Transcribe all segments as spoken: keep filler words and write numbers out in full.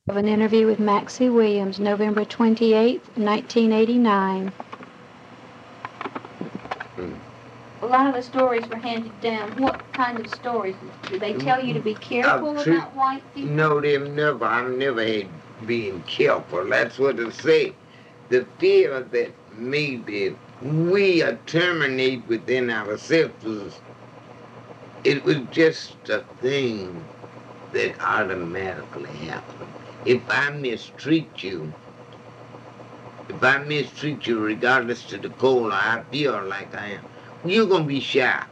Of an interview with Maxie Williams, November twenty-eighth, nineteen eighty-nine. Mm. A lot of the stories were handed down. What kind of stories? Did they tell you to be careful Uh, tr- about white people? No, they've never, I've never had being careful. That's what it say. The fear that maybe we are terminate within ourselves was, it was just a thing that automatically happened. If I mistreat you, if I mistreat you regardless to the color I feel like I am, you're going to be shy.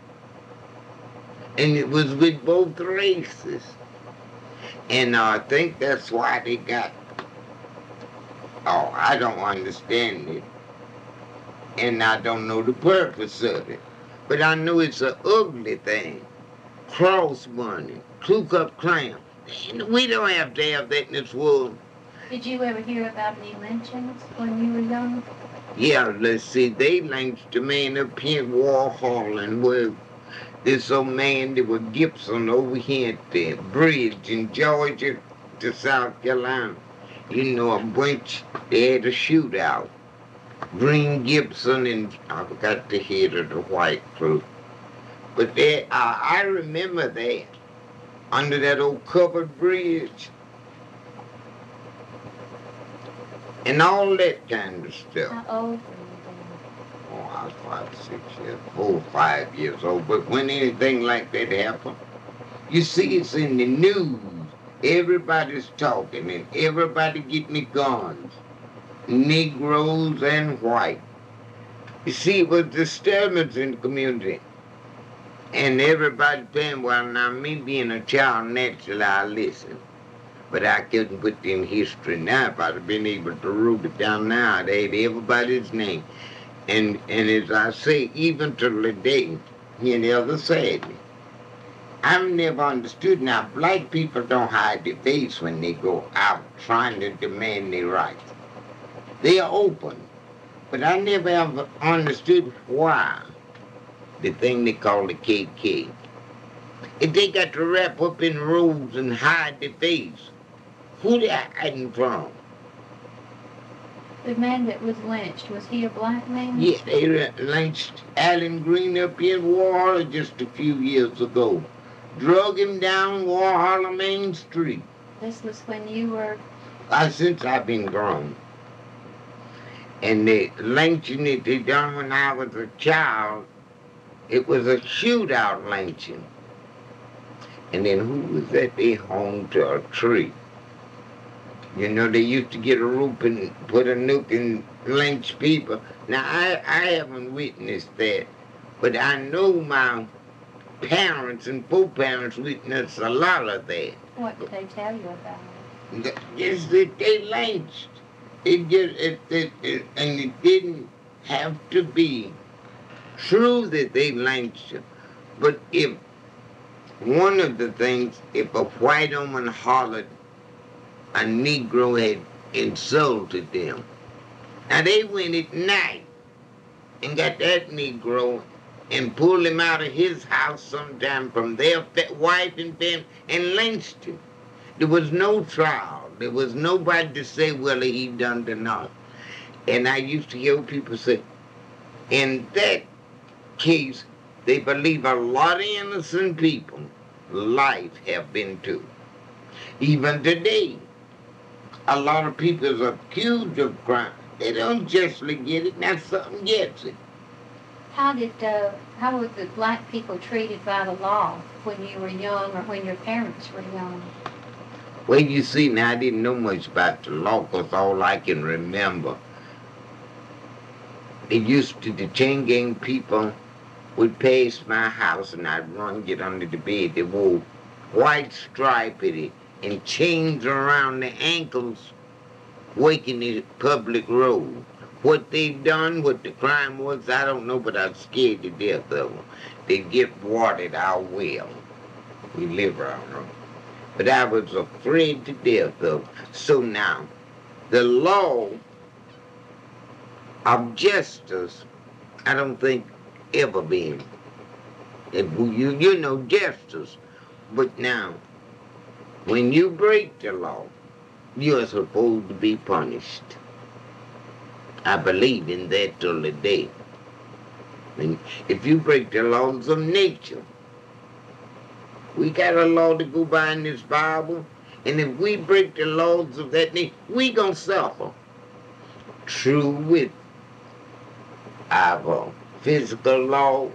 And it was with both races. And uh, I think that's why they got, oh, I don't understand it. And I don't know the purpose of it. But I know it's an ugly thing. Cross money, Ku Klux Klan. We don't have to have that in this world. Did you ever hear about any lynchings when you were young? Yeah, let's see, they lynched a man up here in Warhol and where this old man, there was Gibson over here at the bridge in Georgia to South Carolina. You know, a bunch, they had a shootout. Green Gibson and I forgot the head of the white crew. But they, uh, I remember that, under that old covered bridge. And all that kind of stuff. How old were you then? Oh, I was five, six years, four, five years old. But when anything like that happened, you see it's in the news. Everybody's talking and everybody getting the guns. Negroes and white. You see, it was disturbance in the community. And everybody saying, well, now me being a child, naturally I listen. But I couldn't put it in history now. If I'd have been able to write it down now, I'd have everybody's name. And and as I say, even to the day, he never said me. I've never understood. Now, black people don't hide their face when they go out trying to demand their rights. They are open. But I never ever understood why the thing they call the K K. If they got to wrap up in robes and hide their face, who they hiding from? The man that was lynched, was he a black man? Yeah, they lynched Alan Green up here in Warhol just a few years ago. Drug him down Warhol Main Street. This was when you were... Uh, since I've been grown. And the lynching that they done when I was a child, it was a shootout lynching. And then who was that? They hung to a tree. You know, they used to get a rope and put a nuke and lynch people. Now, I, I haven't witnessed that, but I know my parents and foreparents witnessed a lot of that. What did they tell you about it? Just that they lynched. It just, it, it, it, and it didn't have to be true that they lynched you. But if one of the things, if a white woman hollered, a Negro had insulted them. Now they went at night and got that Negro and pulled him out of his house sometime from their wife and family and lynched him. There was no trial. There was nobody to say whether he done it or not. And I used to hear people say, in that case, they believe a lot of innocent people life have been too. Even today, a lot of people are accused of crime. They don't justly get it. Now something gets it. How did, uh, how were the black people treated by the law when you were young or when your parents were young? Well, you see, now I didn't know much about the law because all I can remember, it used to, the chain gang people would pass my house and I'd run, get under the bed. They wore white stripe in it and chains around the ankles, waking the public road. What they done, what the crime was, I don't know, but I'm scared to death of them. They get watered our well. We live around them. But I was afraid to death of them. So now, the law of justice, I don't think ever been. If you, you know justice. But now, when you break the law, you're supposed to be punished. I believe in that till the day. And if you break the laws of nature, we got a law to go by in this Bible, and if we break the laws of that nature, we gonna suffer. True with our physical law,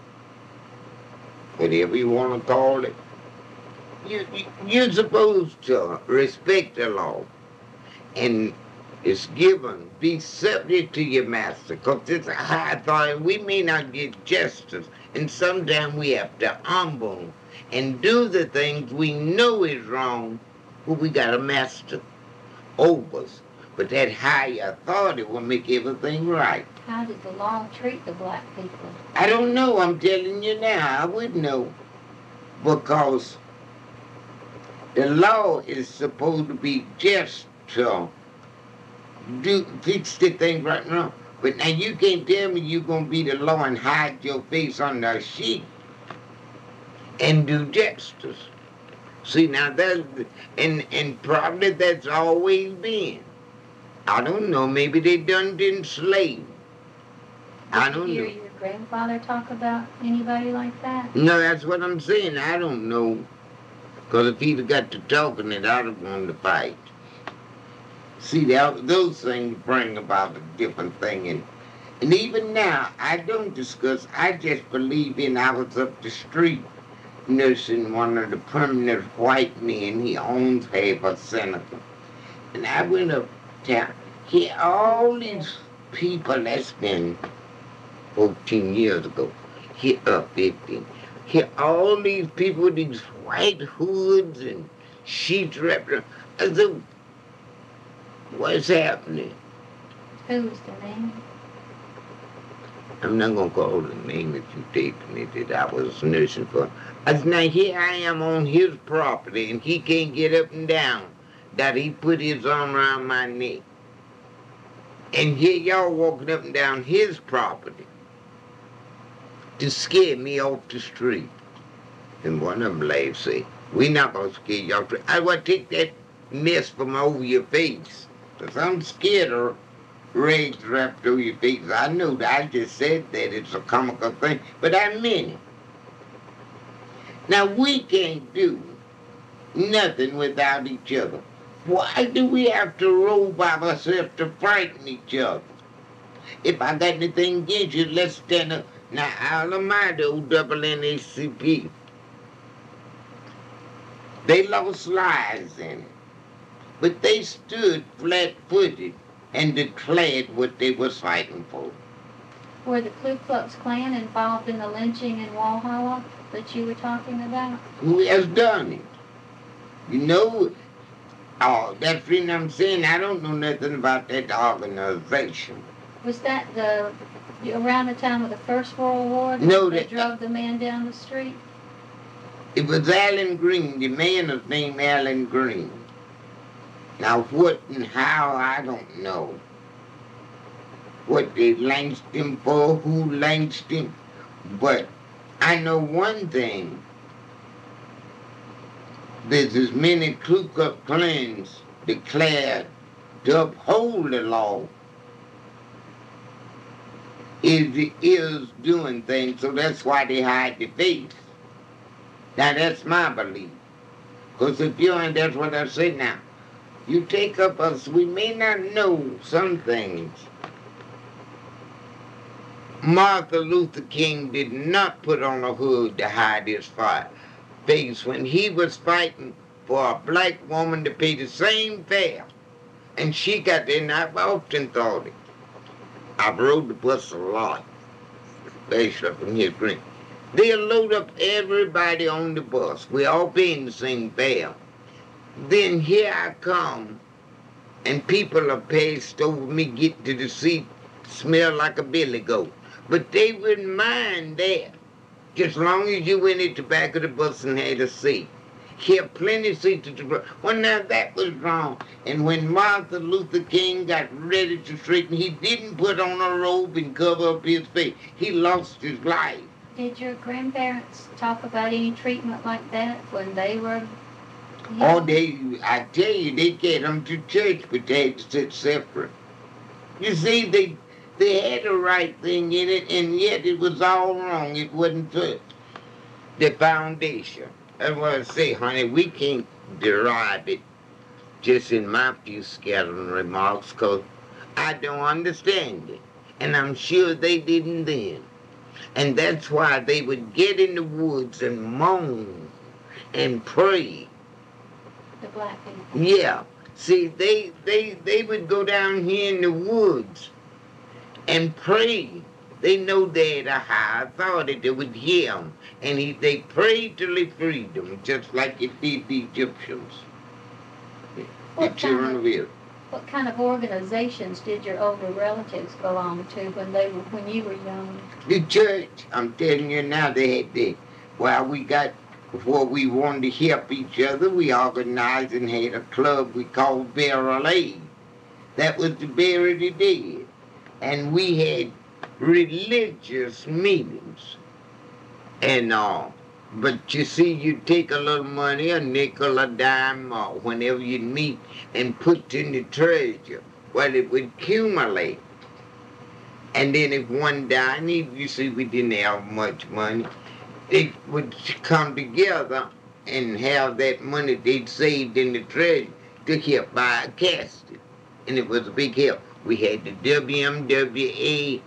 whatever you want to call it, you, you, you're supposed to respect the law. And it's given, be subject to your master, because it's a high authority. We may not get justice, and sometimes we have to humble and do the things we know is wrong, but we got a master over us. But that higher authority will make everything right. How did the law treat the black people? I don't know. I'm telling you now. I wouldn't know. Because the law is supposed to be just to do, fix the thing right now. But now you can't tell me you're going to be the law and hide your face on the sheet and do justice. See, now that's, and, and probably that's always been. I don't know, maybe they done didn't slave. I don't Did you know. hear your grandfather talk about anybody like that? No, that's what I'm saying. I don't know. Because if he'd have got to talking it, I'd have won the fight. See, that, those things bring about a different thing. And, and even now, I don't discuss, I just believe in, I was up the street nursing one of the permanent white men. He owns half a senator. And I went up town. He, all these people, that's been fourteen years ago. He up fifteen. He, all these people with these white hoods and sheets wrapped around. I said, what's happening? Who was the name? I'm not going to call the name that you taken it that I was nursing for. I said, now here I am on his property and he can't get up and down. That he put his arm around my neck. And here y'all walking up and down his property to scare me off the street. And one of them laughed, say, we not going to scare you off the street. I want to take that mess from over your face. Because I'm scared of rags wrapped over your face. I know that I just said that it's a comical thing, but I meant it. Now we can't do nothing without each other. Why do we have to roll by ourselves to frighten each other? If I got anything against you, let's stand up. Now, all of my old double N A C P, they lost lives in it. But they stood flat-footed and declared what they was fighting for. Were the Ku Klux Klan involved in the lynching in Walhalla that you were talking about? Who has done it? You know, oh, that's the reason I'm saying I don't know nothing about that organization. Was that the around the time of the First World War that No, they that- drove the man down the street? It was Alan Green. The man was named Alan Green. Now, what and how, I don't know. What they lynched him for, who lynched him. But I know one thing. There's as many Ku Klux Klans declared to uphold the law is, is doing things, so that's why they hide their face. Now, that's my belief. Because if you and that's what I said now. You take up us, we may not know some things. Martin Luther King did not put on a hood to hide his face when he was fighting for a black woman to pay the same fare. And she got there, and I've often thought it. I've rode the bus a lot, especially from here, Green. They'll load up everybody on the bus. We all paying the same fare. Then here I come, and people are passed over me, get to the seat, smell like a billy goat. But they wouldn't mind that, just long as you went at the back of the bus and had a seat. Here, plenty of seats at the bus. Well, now that was wrong. And when Martin Luther King got ready to straighten, he didn't put on a robe and cover up his face. He lost his life. Did your grandparents talk about any treatment like that when they were Yeah. Or they, I tell you, they get them to church, but they had to sit separate. You see, they they had the right thing in it, and yet it was all wrong. It wasn't for the foundation. That's what I say, honey. We can't derive it just in my few scattering remarks, because I don't understand it. And I'm sure they didn't then. And that's why they would get in the woods and moan and pray. The black people. Yeah. See, they, they, they would go down here in the woods and pray. They know they had a high authority that would hear them. And he, they prayed till they freed them, just like it did the Egyptians. What The children kind of of, Israel. what kind of organizations did your older relatives belong to when they were when you were young? The church, I'm telling you now, they had the, well, we got, before we wanted to help each other, we organized and had a club we called Burial Aid. That was to bury the dead. And we had religious meetings and all. But you see, you take a little money, a nickel, a dime, or whenever you meet, and put in the treasure. Well, it would accumulate. And then if one died, you see, we didn't have much money, they would come together and have that money they'd saved in the treasure to help buy a casket. And it was a big help. We had the W M W A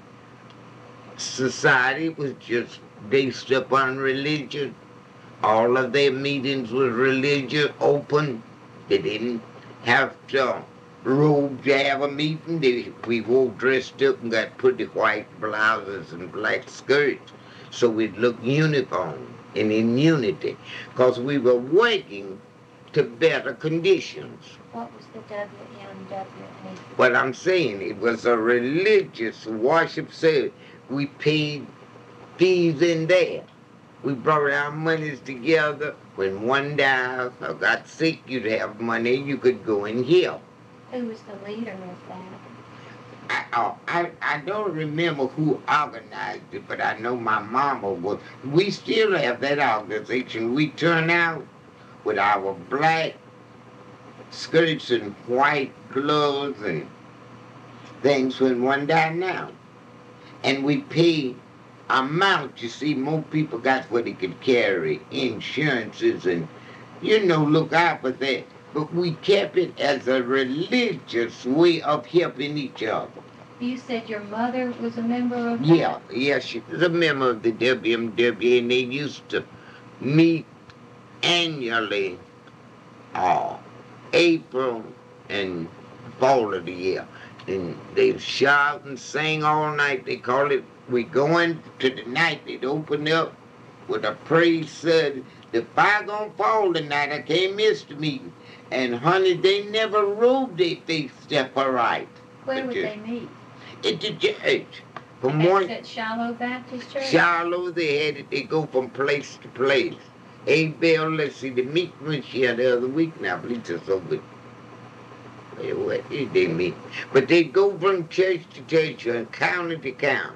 Society, which was based upon religion. All of their meetings was religious, open. They didn't have to robe to have a meeting. They, we wore dressed up and got pretty white blouses and black skirts, so we'd look uniform and in unity, because we were working to better conditions. What was the W M W A? What I'm saying, it was a religious worship service. We paid fees in there. We brought our monies together. When one died or got sick, you'd have money, you could go and help. Who was the leader of that? I, oh, I, I don't remember who organized it, but I know my mama was. We still have that organization. We turn out with our black skirts and white gloves and things when one died now. And we pay amount. You see, more people got what they could carry, insurances and, you know, look out for that. But we kept it as a religious way of helping each other. You said your mother was a member of that? Yeah, yeah, she was a member of the W M W, and they used to meet annually, uh, April and fall of the year. And they'd shout and sing all night. They call it, we going to the night. They'd open up with a praise said, the fire gonna fall tonight, I can't miss the meeting. And honey, they never robed their face separate. Where would they meet? At the church. From That's one at Shiloh Baptist Church? Shiloh, they had it, they go from place to place. Hey, Bill, let's see, the meeting was here the other week now, I believe it's over. Where did they meet? But they go from church to church and county to county.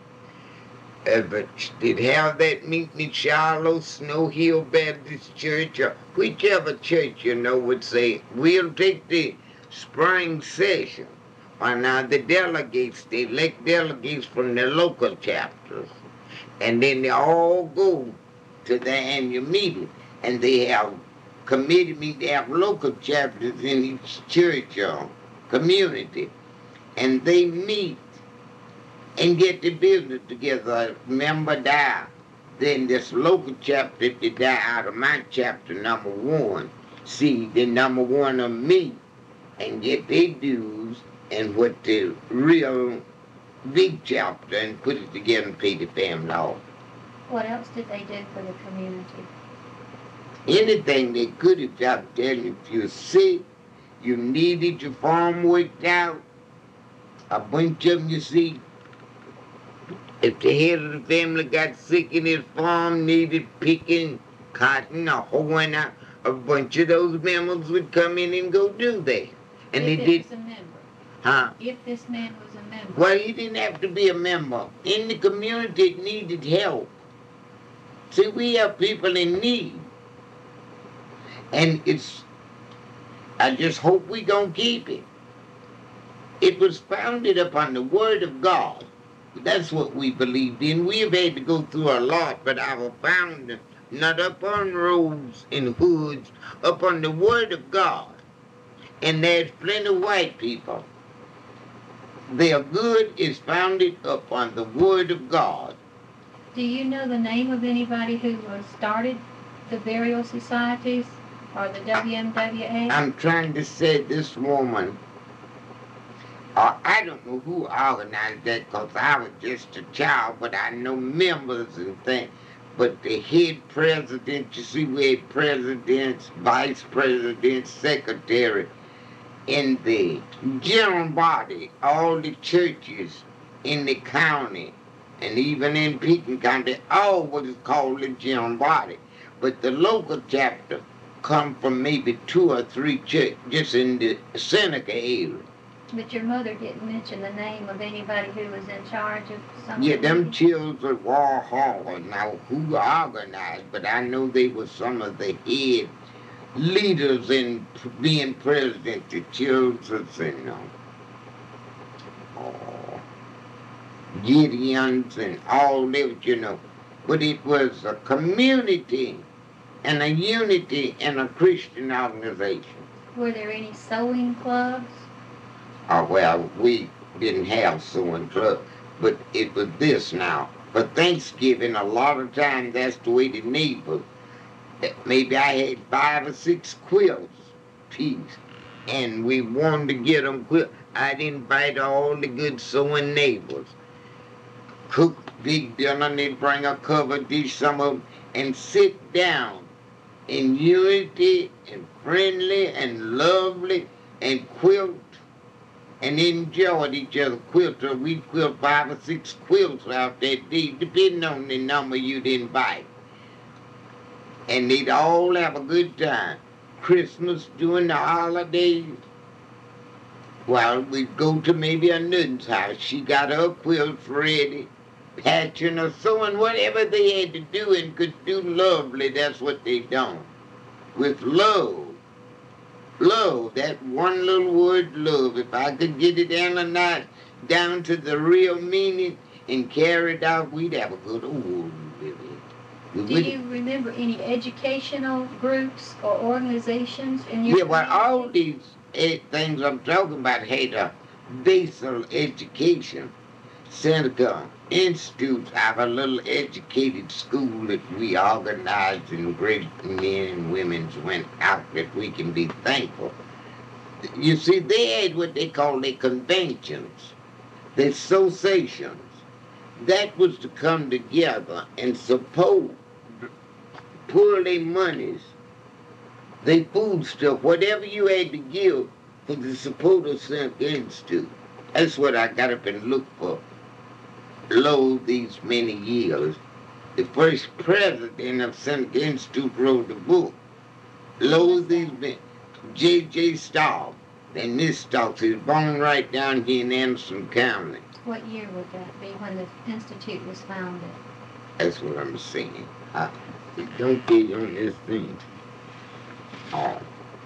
Uh, but they'd have that meeting in Shiloh, Snow Hill Baptist Church, or whichever church, you know, would say, we'll take the spring session. Well, now the delegates, they elect delegates from the local chapters. And then they all go to the annual meeting. And they have committee meeting, they have local chapters in each church or community. And they meet and get the business together. A member die, then this local chapter, if they die out of my chapter, number one, see, the number one of me and get their dues and what the real big chapter and put it together and pay the family off. What else did they do for the community? Anything they could, if I'm telling you, if you're sick, you needed your farm worked out, a bunch of them, you see, if the head of the family got sick in his farm, needed picking cotton or hoeing out, a bunch of those members would come in and go do that. And if they it did, was a member. huh? If this man was a member. Well, he didn't have to be a member. In the community, it needed help. See, we have people in need. And it's, I just hope we gonna keep it. It was founded upon the Word of God. That's what we believed in. We've had to go through a lot, but our founding, not upon robes and hoods, upon the Word of God. And there's plenty of white people. Their good is founded upon the Word of God. Do you know the name of anybody who uh, started the burial societies or the W M W A? I'm trying to say this woman, uh, I don't know who organized that because I was just a child, but I know members and things. But the head president, you see, we had presidents, vice presidents, secretary. In the general body, all the churches in the county, and even in Pekin County, all what is called the general body. But the local chapter come from maybe two or three churches just in the Seneca area. But your mother didn't mention the name of anybody who was in charge of something. Yeah, them children were hard. Now, who organized, but I know they were some of the head leaders in being president, the children, and uh, oh, Gideons and all that, you know. But it was a community and a unity and a Christian organization. Were there any sewing clubs? Oh, well, we didn't have sewing club, but it was this now. For Thanksgiving, a lot of times that's the way the neighbors. Maybe I had five or six quilts piece, and we wanted to get them quilt. I'd invite all the good sewing neighbors. Cook big dinner, and they'd bring a covered dish, some of them, and sit down in unity and friendly and lovely and quilt and enjoyed each other quilt. So we'd quilt five or six quilts out that day, depending on the number you'd invite. And they'd all have a good time. Christmas, during the holidays, well, we'd go to maybe a nun's house. She got her quilts ready, patching or sewing, whatever they had to do and could do lovely, that's what they done. With love. Love, that one little word, love. If I could get it analyzed down to the real meaning and carry it out, we'd have a good old living. Do you remember any educational groups or organizations in your Yeah, well, community? all these eh, things I'm talking about had a basal education. Seneca Institute have a little educated school that we organized and great men and women went out that we can be thankful. You see, they had what they call their conventions, their associations. That was to come together and support, poor their monies, their food stuff, whatever you had to give for the support of Seneca Institute. That's what I got up and looked for. Lo, these many years, the first president of Seneca Institute wrote the book. Lo, these men, J J Staub. And this Staub is born right down here in Anderson County. What year would that be when the institute was founded? That's what I'm saying. I, don't get on this thing. Oh.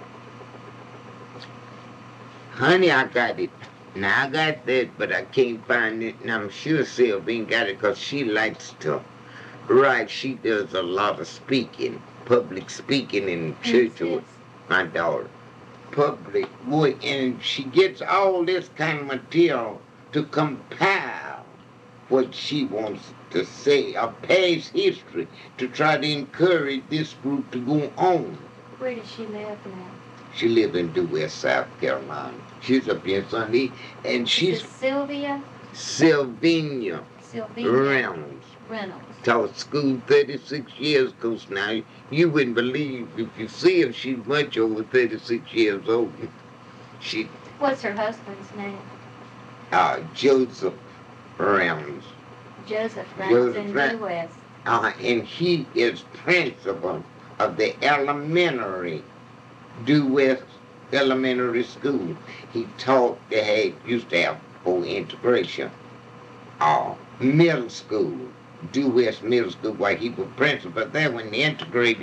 Honey, I got it. Now, I got that, but I can't find it, and I'm sure Sylvine got it because she likes to write. She does a lot of speaking, public speaking in church with my daughter. Public work, and she gets all this kind of material to compile what she wants to say, a past history, to try to encourage this group to go on. Where does she live now? She lives in Due West, South Carolina. She's up here Sunday, and she's Is it Sylvia? Sylvania Sylvia Reynolds. Reynolds. Taught school thirty-six years, cause now you wouldn't believe if you see her, she's much over thirty-six years old. She, What's her husband's name? uh, Joseph Reynolds. Joseph Reynolds Joseph in Reynolds. Due West. Uh, and he is principal of the elementary Due West Elementary School. He taught, they had, used to have full integration. Uh, middle school, Due West Middle School, while he was principal there when they integrated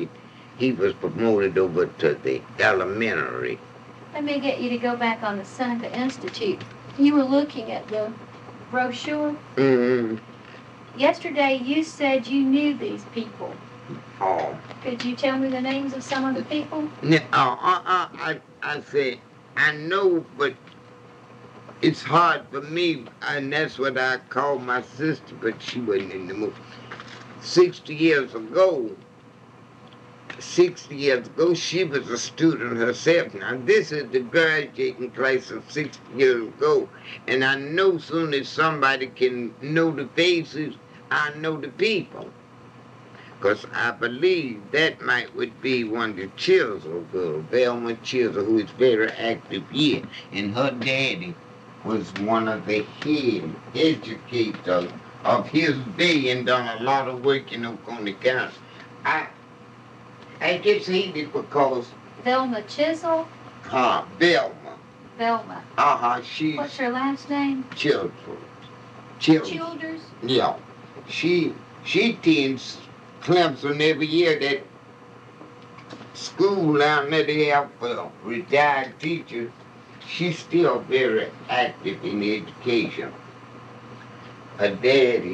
He was promoted over to the elementary. Let me get you to go back on the Seneca Institute. You were looking at the brochure. Mm-hmm. Yesterday you said you knew these people. Oh. Could you tell me the names of some of the people? No, uh, uh, uh, I, I said, I know, but it's hard for me, and that's what I called my sister, but she wasn't in the mood. Sixty years ago, sixty years ago, she was a student herself. Now, this is the graduating class of sixty years ago, and I know soon as somebody can know the faces, I know the people. Because I believe that might would be one of the Chisel girls, Velma Chisel, who is very active here. And her daddy was one of the head educators of his day and done a lot of work in Oconee County. I I just hate it because... Velma Chisel? Uh, Velma. Velma. Uh-huh, she's... What's her last name? Childers. Childers. Childers? Yeah. She, she attends Clemson every year. That school down there they have for retired teachers. She's still very active in education. Her daddy,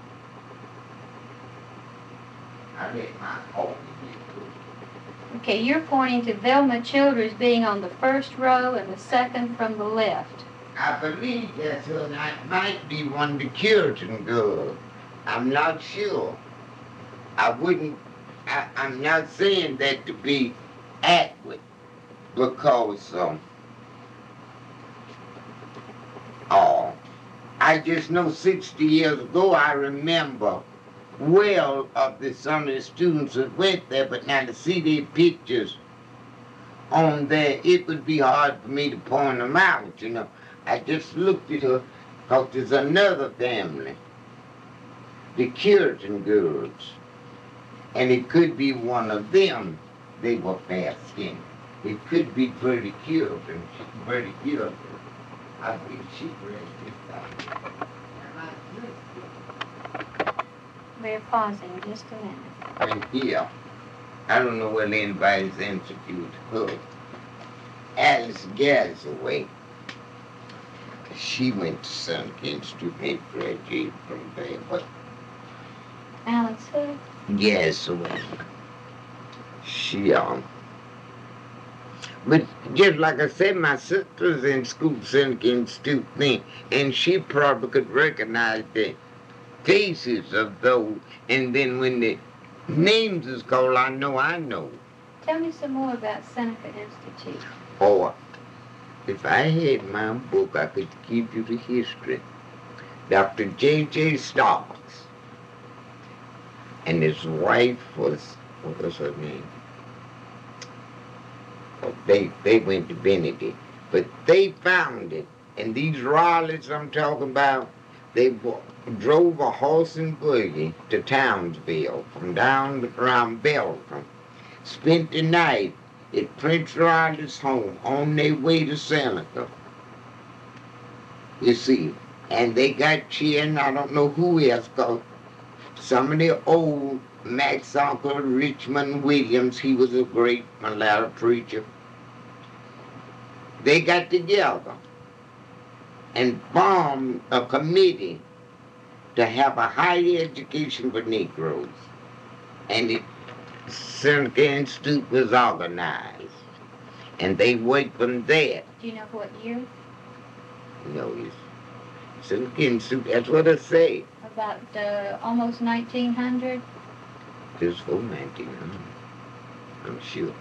I let my home. Okay, you're pointing to Velma Childers being on the first row and the second from the left. I believe that's her. That might be one of the Curitan girls. I'm not sure. I wouldn't, I, I'm not saying that to be accurate because, um, oh, I just know sixty years ago I remember well of the, some of the students that went there, but now to see their pictures on there, it would be hard for me to point them out, you know. I just looked at her because there's another family, the Curitan girls. And it could be one of them. They were fair-skinned. It could be Bertie Curitan. Bertie Curitan. I think she read this time. We're pausing just a minute. And here, I don't know whether anybody's interviewed her. Alice Gazaway. She went to Seneca Institute and graduated from there. But Alice who? Gazaway. She, um, but just like I said, my sister's in school, Seneca Institute thing, and she probably could recognize the faces of those, and then when the names is called, I know I know. Tell me some more about Seneca Institute. Or, if I had my book, I could give you the history. Doctor J J Starks and his wife was, what was her name? Oh, they, they went to Benedict, but they found it. And these Raleighs I'm talking about, they drove a horse and buggy to Townsville from down around Belgium, spent the night at Prince Raleigh's home on their way to Seneca. You see, and they got cheering, I don't know who else, because some of the old Max Uncle Richmond Williams, he was a great mulatto preacher. They got together and formed a committee to have a higher education for Negroes. And the Seneca Institute was organized. And they worked from there. Do you know what year? No, it's Seneca Institute, that's what I say. About uh, almost nineteen hundred? This for nineteen hundred, I'm sure.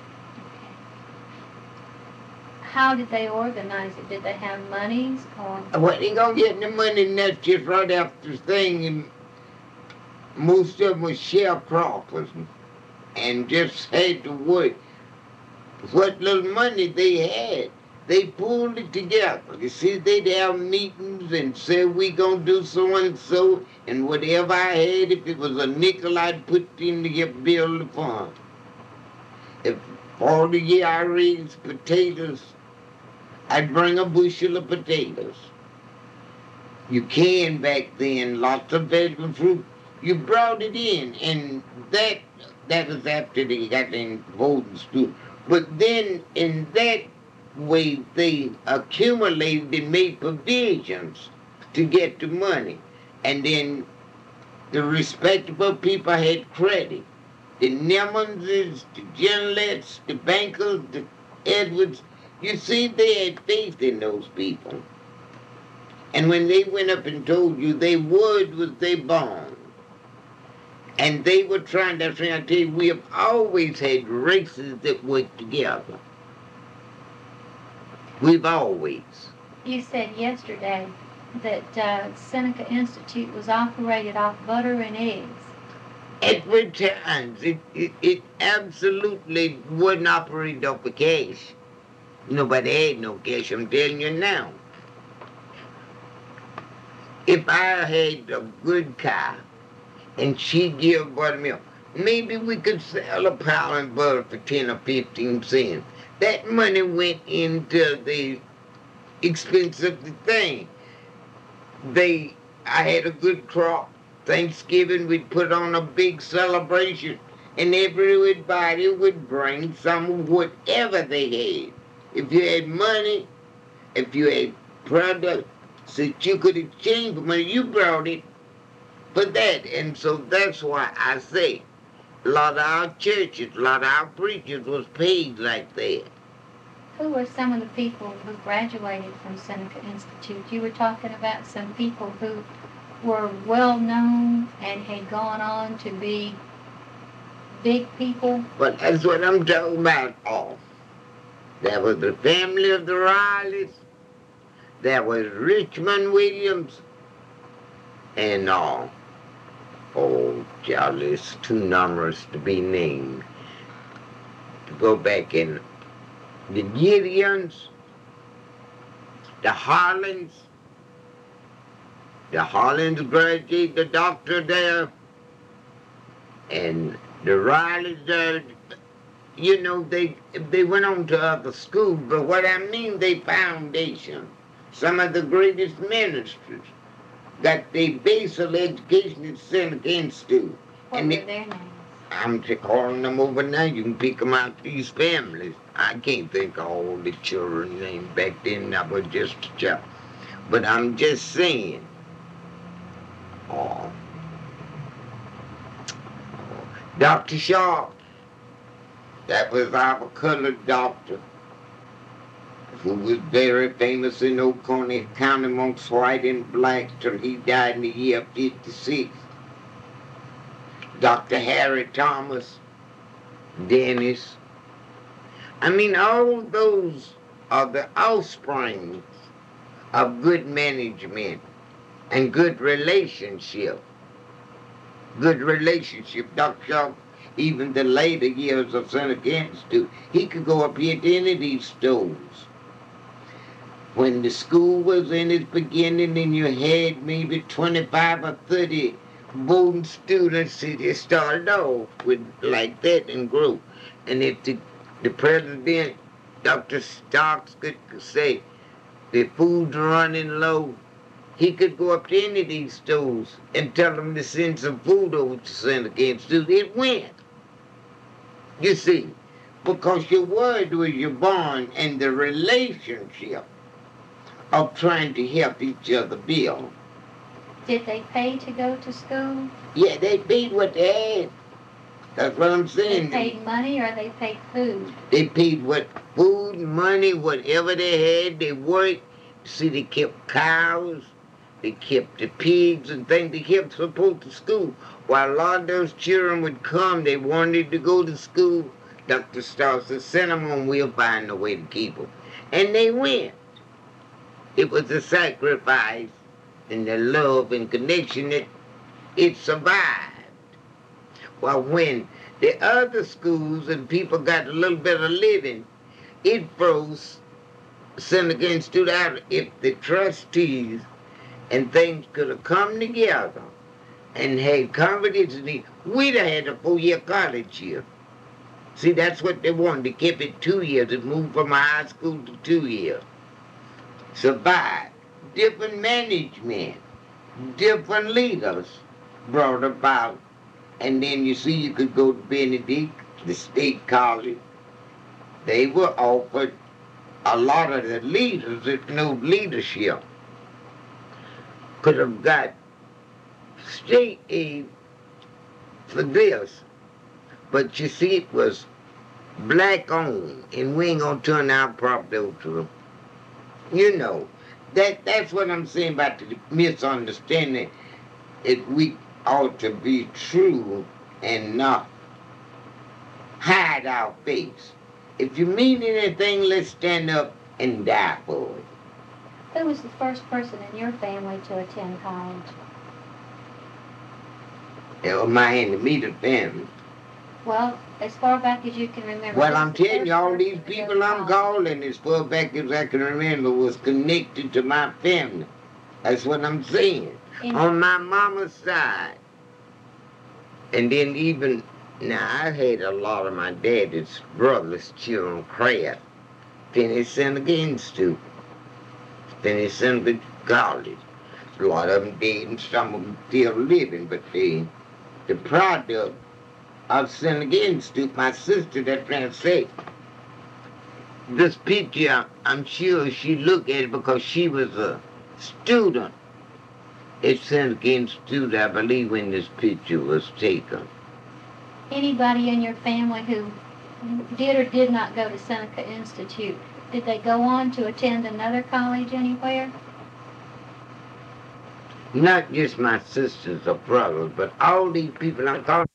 How did they organize it? Did they have monies or? Well, they gonna get the money, and that's just right after the thing. And most of them were sharecroppers and just had to work. What little money they had, they pulled it together. You see, they'd have meetings and say, we gonna do so and so, and whatever I had, if it was a nickel, I'd put in to get build the farm. If all the year I raised potatoes, I'd bring a bushel of potatoes. You can back then, lots of vegetable fruit. You brought it in, and that That was after they got in voting school. But then in that way, they accumulated and made provisions to get the money. And then the respectable people had credit. The Nemmonses, the Genlets, the bankers, the Edwards, you see, they had faith in those people. And when they went up and told you their word was their bond, and they were trying to, I tell you, we have always had races that work together. We've always. You said yesterday that uh, Seneca Institute was operated off butter and eggs. At times, it, it, it absolutely wasn't operated off of cash. Nobody had no cash, I'm telling you now. If I had a good car and she give buttermilk, maybe we could sell a pound of butter for ten or fifteen cents. That money went into the expense of the thing. They, I had a good crop. Thanksgiving, we'd put on a big celebration, and everybody would bring some of whatever they had. If you had money, if you had product, so that you could exchange for money, you brought it for that. And so that's why I say a lot of our churches, a lot of our preachers was paid like that. Who were some of the people who graduated from Seneca Institute? You were talking about some people who were well known and had gone on to be big people. But that's what I'm talking about. Oh, there was the family of the Rileys. There was Richmond Williams. And all. Uh, oh, child, it's too numerous to be named. To go back in the Gideons, the Harlans. The Harlans graduated the doctor there, and the Rileys there, you know, they they went on to other schools, but what I mean, they foundation. Some of the greatest ministers got their basic education at Seneca Institute. What and were they, their names? I'm calling them over now. You can pick them out, these families. I can't think of all the children's names back then. I was just a child. But I'm just saying, oh, Doctor Sharp, that was our colored doctor, who was very famous in Oconee County amongst white and black till he died in the year fifty-six. Doctor Harry Thomas, Dennis. I mean, all those are the offspring of good management and good relationship. Good relationship. Doctor Sharp, even the later years of Seneca Institute, he could go up here to any of these stores. When the school was in its beginning and you had maybe twenty-five or thirty boarding students, it just started off with like that and grew. And if the, the president, Doctor Starks, could say the food's running low, he could go up to any of these stores and tell them to send some food over to Seneca Institute. It went. You see, because your word was your bond and the relationship of trying to help each other build. Did they pay to go to school? Yeah, they paid what they had. That's what I'm They saying. paid money or they paid food? They paid what food, money, whatever they had. They worked. See, they kept cows. They kept the pigs and things. They kept support to school. While a lot of those children would come, they wanted to go to school. Doctor Starr said, send them on, we'll find a way to keep them. And they went. It was a sacrifice and the love and connection that it survived. Well, when the other schools and people got a little bit of living, it froze Seneca Institute out. If the trustees and things could have come together and had confidence in it, we'd have had a four-year college here. See, that's what they wanted. They kept it two years. It moved from a high school to two years. Survived. Different management, different leaders brought about And then you see you could go to Benedict, the state college. They were offered a lot of the leaders that knew leadership could have got state aid for this. But you see, it was black owned, and we ain't gonna turn our property over to them. You know, that that's what I'm saying about the misunderstanding. It we ought to be true and not hide our face. If you mean anything, let's stand up and die for it. Who was the first person in your family to attend college? It was my intermediate family. Well, as far back as you can remember. Well, who's I'm the telling first you, all person these to go people to I'm college? calling, as far back as I can remember, was connected to my family. That's what I'm saying. In- On my mama's side. And then even, now I had a lot of my daddy's brothers, children, Craft, finished Seneca Institute, finished Seneca College. A lot of them dead and some of them still living, but the, the product of Seneca Institute, my sister that trying to say, this picture, I'm sure she looked at it because she was a student at Seneca Institute, I believe, when this picture was taken. Anybody in your family who did or did not go to Seneca Institute, did they go on to attend another college anywhere? Not just my sisters or brothers, but all these people I'm calling.